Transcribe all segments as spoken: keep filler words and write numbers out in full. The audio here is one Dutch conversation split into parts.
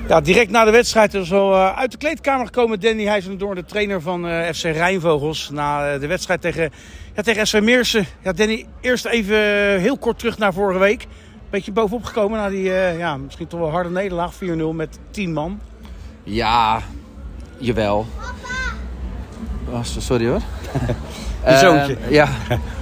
Ja, direct na de wedstrijd is al uh, uit de kleedkamer gekomen Danny Huizendoorn, de trainer van uh, F C Rijnvogels. Na uh, de wedstrijd tegen, ja, tegen S V Meersen. Ja, Danny, eerst even uh, heel kort terug naar vorige week. Beetje bovenop gekomen na die uh, ja, misschien toch wel harde nederlaag, vier nul met tien man. Ja, jawel. Oh, sorry hoor. Je zoontje. Uh, ja.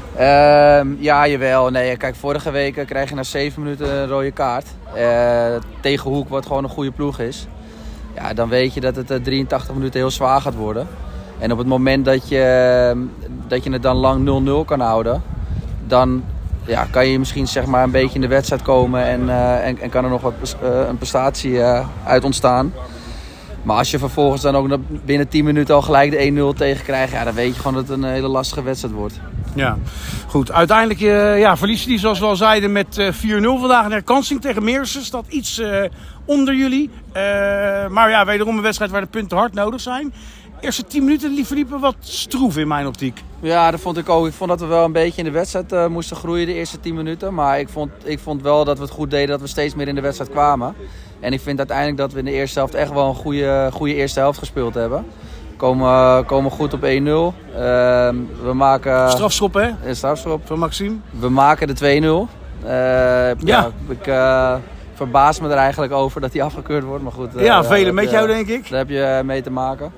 Uh, ja, jawel. Nee, kijk, vorige week krijg je na zeven minuten een rode kaart. Uh, tegen Hoek, wat gewoon een goede ploeg is. Ja, dan weet je dat het uh, drieëntachtig minuten heel zwaar gaat worden. En op het moment dat je, uh, dat je het dan lang nul nul kan houden, dan ja, kan je misschien zeg maar een beetje in de wedstrijd komen en, uh, en, en kan er nog wat, uh, een prestatie uh, uit ontstaan. Maar als je vervolgens dan ook binnen tien minuten al gelijk de één nul tegen krijgt, ja, dan weet je gewoon dat het een hele lastige wedstrijd wordt. Ja, goed. Uiteindelijk uh, ja, verliezen die, zoals we al zeiden, met uh, vier nul vandaag. Een herkansing tegen Meersen staat iets uh, onder jullie. Uh, maar ja, wederom een wedstrijd waar de punten hard nodig zijn. De eerste tien minuten verliepen wat stroef in mijn optiek. Ja, dat vond ik ook. Ik vond dat we wel een beetje in de wedstrijd uh, moesten groeien de eerste tien minuten. Maar ik vond, ik vond wel dat we het goed deden, dat we steeds meer in de wedstrijd kwamen. En ik vind uiteindelijk dat we in de eerste helft echt wel een goede, goede eerste helft gespeeld hebben. We komen, komen goed op één nul. Uh, we maken... Strafschop, hè? Een strafschop. Van Maxime. We maken de twee nul. Uh, ja. ja. Ik uh, verbaas me er eigenlijk over dat die afgekeurd wordt. Maar goed, uh, ja, velen ja, met je, jou, denk ik. Daar heb je mee te maken.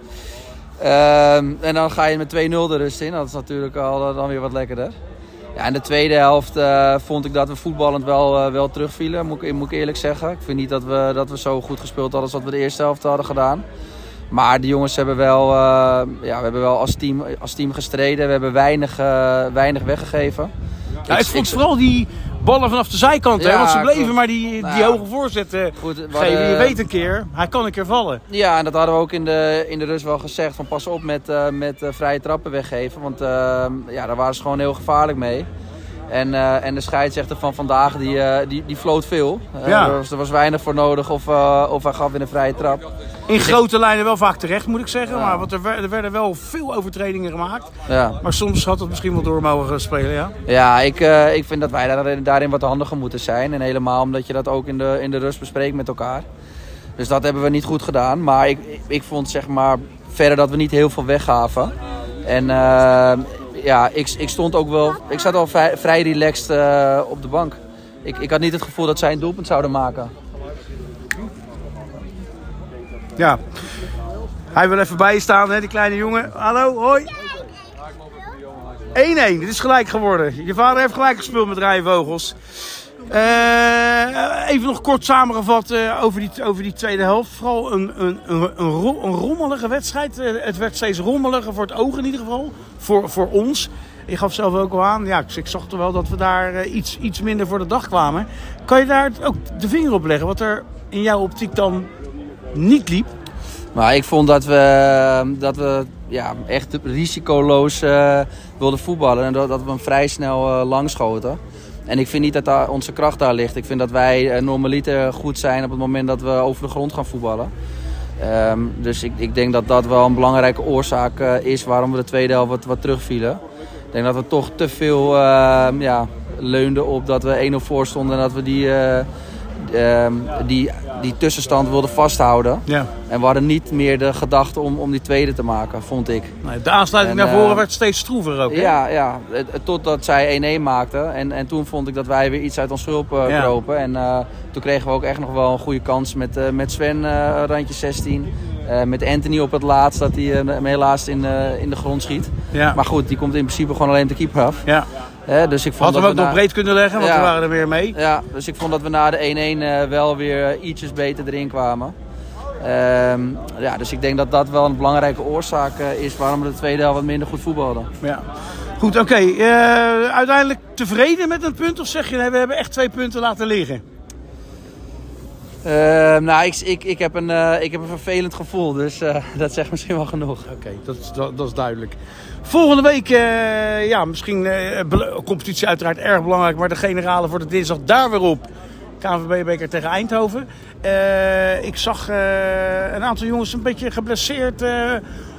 Uh, en dan ga je met twee nul de rust in. Dat is natuurlijk al dan weer wat lekkerder. Ja, in de tweede helft uh, vond ik dat we voetballend wel, uh, wel terugvielen, moet ik, moet ik eerlijk zeggen. Ik vind niet dat we, dat we zo goed gespeeld hadden als wat we de eerste helft hadden gedaan. Maar de jongens hebben wel, uh, ja, we hebben wel als team, als team gestreden. We hebben weinig, uh, weinig weggegeven. Ja, ik, ik vond ik, vooral die ballen vanaf de zijkant, ja, hè, want ze bleven goed. maar die, die nou, hoge voorzetten goed, geven. Hadden, je weet een keer, hij kan een keer vallen. Ja, en dat hadden we ook in de, in de rust wel gezegd. Van pas op met, uh, met uh, vrije trappen weggeven. Want uh, ja, daar waren ze gewoon heel gevaarlijk mee. En, uh, en de scheidsrechter van vandaag, die, uh, die, die floot veel. Uh, ja. er, was, er was weinig voor nodig of, uh, of hij gaf weer een vrije trap. In grote lijnen wel vaak terecht, moet ik zeggen. Ja. Maar want er, er werden wel veel overtredingen gemaakt. Ja. Maar soms had het misschien wel door mogen spelen, ja? Ja, ik, uh, ik vind dat wij daar, daarin wat handiger moeten zijn. En helemaal omdat je dat ook in de, in de rust bespreekt met elkaar. Dus dat hebben we niet goed gedaan. Maar ik, ik vond zeg maar verder dat we niet heel veel weggaven. En... Uh, Ja, ik, ik stond ook wel. Ik zat al vrij, vrij relaxed uh, op de bank. Ik, ik had niet het gevoel dat zij een doelpunt zouden maken. Ja. Hij wil even bij je staan, hè, die kleine jongen. Hallo, hoi. één één, dit is gelijk geworden. Je vader heeft gelijk gespeeld met Rijnvogels. Uh, even nog kort samengevat uh, over, die, over die tweede helft. Vooral een, een, een, een, ro- een rommelige wedstrijd. Uh, het werd steeds rommeliger voor het oog in ieder geval. Voor, voor ons. Je gaf zelf ook al aan. Ja, ik, ik zag toch wel dat we daar uh, iets, iets minder voor de dag kwamen. Kan je daar ook de vinger op leggen? Wat er in jouw optiek dan niet liep? Maar ik vond dat we, dat we ja, echt risicoloos uh, wilden voetballen. En dat, dat we hem vrij snel uh, langschoten. En ik vind niet dat daar onze kracht daar ligt. Ik vind dat wij normaliter goed zijn op het moment dat we over de grond gaan voetballen. Um, dus ik, ik denk dat dat wel een belangrijke oorzaak uh, is waarom we de tweede helft wat, wat terugvielen. Ik denk dat we toch te veel uh, ja, leunden op dat we één nul voor stonden en dat we die, uh, um, die, die tussenstand wilden vasthouden. Ja. En we hadden niet meer de gedachte om, om die tweede te maken, vond ik. Nee, de aansluiting en, naar voren uh, werd steeds stroever ook. Hè? Ja, ja, totdat zij één één maakten. En, en toen vond ik dat wij weer iets uit ons hulp uh, ja. kropen. En uh, toen kregen we ook echt nog wel een goede kans met, uh, met Sven, uh, randje zestien. Uh, met Anthony op het laatst, dat hij uh, hem helaas in, uh, in de grond schiet. Ja. Maar goed, die komt in principe gewoon alleen de keeper af. Ja. Uh, dus ik vond Had dat hem ook we nog na... breed kunnen leggen, want ja. we waren er weer mee. Ja, dus ik vond dat we na de één één uh, wel weer ietsjes beter erin kwamen. Um, ja, dus ik denk dat dat wel een belangrijke oorzaak uh, is waarom we de tweede helft wat minder goed voetbalden. Ja. Goed, oké. Okay. Uh, uiteindelijk tevreden met een punt of zeg je nee, we hebben echt twee punten laten liggen? Uh, nou, ik, ik, ik, heb een, uh, ik heb een vervelend gevoel, dus uh, dat zegt misschien wel genoeg. Oké, okay, dat, dat, dat is duidelijk. Volgende week, uh, ja, misschien uh, competitie uiteraard erg belangrijk, maar de generale voor de dinsdag daar weer op. K N V B-beker tegen Eindhoven. Uh, ik zag uh, een aantal jongens een beetje geblesseerd uh,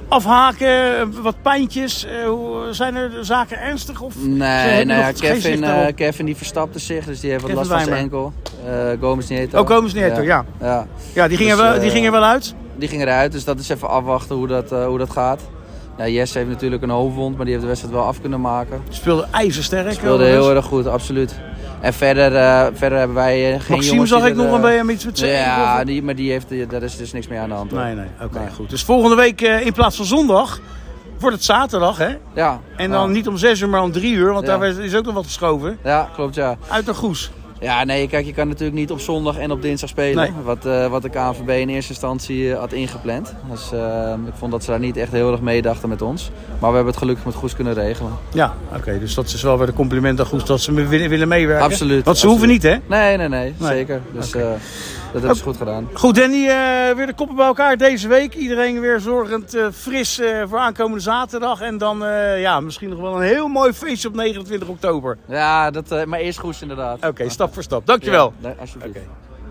afhaken, wat pijntjes. Uh, hoe, zijn er zaken ernstig? Of nee, nou ja, Kevin, uh, Kevin die verstapte zich, dus die heeft wat Kevin last van zijn enkel. Uh, Gomez Nieto. Oh, Gomez Nieto, ja. Ja, ja. ja die, ging dus, er wel, die ging er wel uit? Die ging eruit, dus dat is even afwachten hoe dat, uh, hoe dat gaat. Ja, Jesse heeft natuurlijk een hoofdwond, maar die heeft de wedstrijd wel af kunnen maken. Speelde ijzersterk. Speelde heel erg goed, absoluut. En verder, uh, verder hebben wij uh, geen Maxime jongens... zag ik er, nog uh, een beetje iets met zijn Ja, die, maar die heeft, daar is dus niks meer aan de hand. Nee, nee, oké, okay, nee. Goed. Dus volgende week uh, in plaats van zondag wordt het zaterdag, hè? Ja. En dan ja. niet om zes uur, maar om drie uur, want ja. daar is ook nog wat geschoven. Ja, klopt, ja. Uit de Goes. Ja, nee, kijk, je kan natuurlijk niet op zondag en op dinsdag spelen. Nee. Wat, uh, wat de K N V B in eerste instantie uh, had ingepland. Dus uh, ik vond dat ze daar niet echt heel erg meedachten met ons. Maar we hebben het gelukkig met Goes kunnen regelen. Ja, oké. Okay, dus dat is wel weer de compliment aan Goes dat ze willen, willen meewerken. Absoluut. Want ze absoluut. hoeven niet, hè? Nee, nee, nee. nee. Zeker. Dus okay. uh, dat hebben ze goed gedaan. Goed, Danny. Uh, weer de koppen bij elkaar deze week. Iedereen weer zorgend uh, fris uh, voor aankomende zaterdag. En dan uh, ja, misschien nog wel een heel mooi feestje op negenentwintig oktober. Ja, dat, uh, maar eerst Goes inderdaad. Oké, okay, stap voor stap. Dankjewel. Ja, nee, alsjeblieft. Okay.